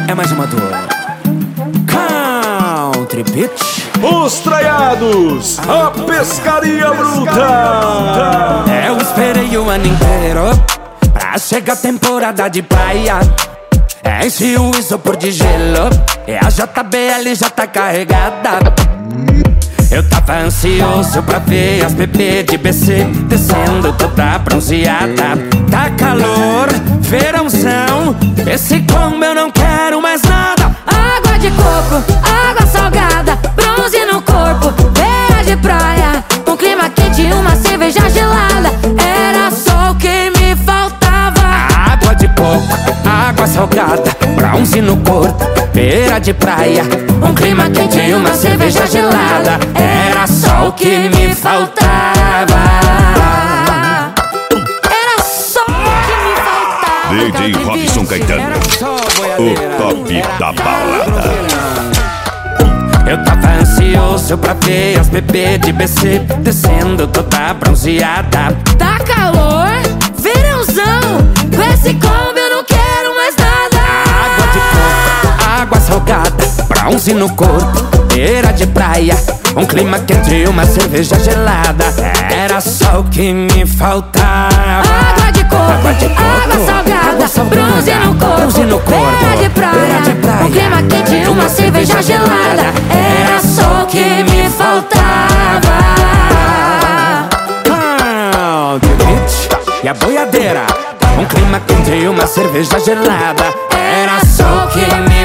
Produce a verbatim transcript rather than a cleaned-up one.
É mais uma do Country Beach. Os Traiados, a pescaria bruta. Eu esperei o ano inteiro pra chegar a temporada de praia. Enche o isopor de gelo e a J B L já tá carregada. Eu tava ansioso pra ver as bebês de B C descendo toda bronzeada. Tá calor, verãozão, esse combo eu não quero mais nada. Água de coco, água salgada, bronze no corpo, beira de praia, um clima quente e uma cerveja gelada. Era só o que me faltava. Água de coco, água salgada, bronze no corpo, beira de praia, um clima quente e uma cerveja gelada. Era só o que me faltava. Era só o que me faltava. D J Robson Caetano, o top da balada. Eu tava ansioso pra ver as bebês de B C descendo toda bronzeada. Tá calor, verãozão, com esse combo eu não quero mais nada. Água de coco, água salgada, bronze no corpo, beira de praia, um clima quente e uma cerveja gelada. Era só o que me faltava. Água de coco, água, de coco, água salgada, água salgada, bronze no corpo, bronze no corpo, beira de praia, beira de praia, um clima quente e uma cerveja gelada. Era só o que me faltava. Country Beach e a boiadeira, um clima quente e uma cerveja gelada. Era só o que me